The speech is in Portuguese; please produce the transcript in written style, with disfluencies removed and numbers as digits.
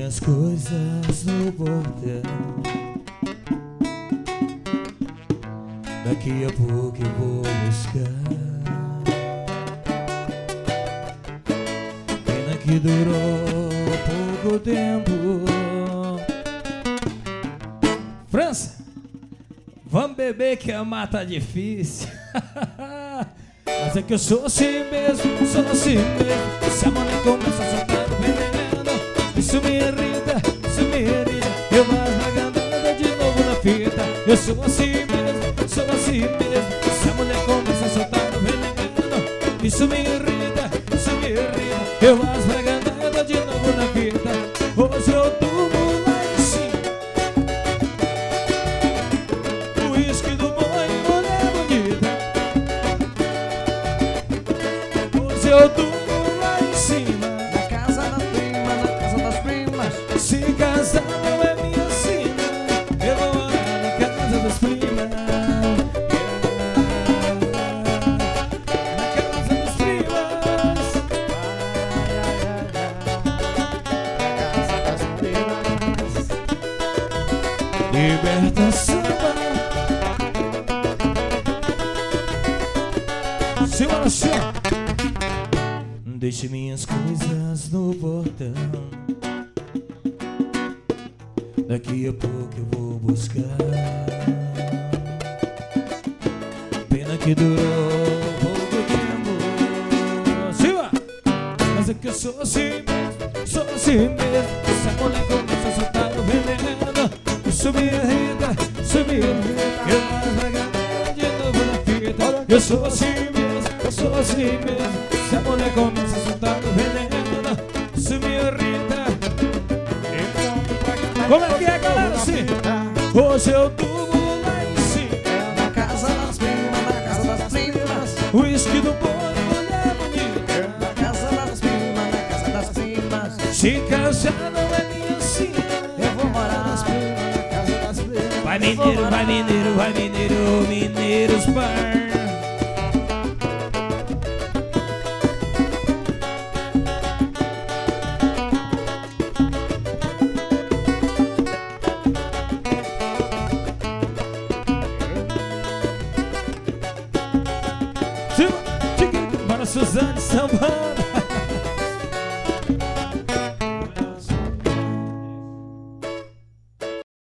minhas coisas no portão. Daqui a pouco eu vou buscar. Pena que durou pouco tempo. França, vamos beber que amar tá difícil. Mas é que eu sou assim mesmo, sou assim mesmo. Se a mulher começa a soltar o veneno, isso me irrita, isso me irrita. Eu vou esmagando de novo na fita. Eu sou assim mesmo, sou assim mesmo. Se a mulher começa a soltar o veneno, isso me irrita, isso me irrita. Eu vou esmagando de novo na fita. Hoje eu durmo lá em cima. O uísque do boi, mulher bonita. Hoje eu durmo lá em cima. Na casa das primas, na casa das primas. Se casar não é minha sina, eu vou morar na casa das primas. Na casa das primas. Na casa das primas. Liberta samba. Senhora, senhora. Deixe minhas coisas no portão. Daqui a pouco eu vou buscar. Pena que durou pouco tempo. Silva! Mas é que eu sou assim mesmo, sou assim mesmo. Se a mulher começa a soltar o veneno, isso me irrita, isso me irrita. Eu vou esmagar de novo na fita. Eu sou assim mesmo, eu sou assim mesmo. Se a mulher começa a soltar o veneno, isso me irrita. Como é que é, galera? Assim, hoje eu durmo lá em cima. Na casa das primas, na casa das primas. O uísque do boi, mulher bonita. Na casa das primas, na casa das primas. Se casar não é minha sina. Eu vou morar nas primas, na casa das primas. Vai mineiro, vai mineiro, vai mineiro, mineiros bar. Para Suzane Sambando.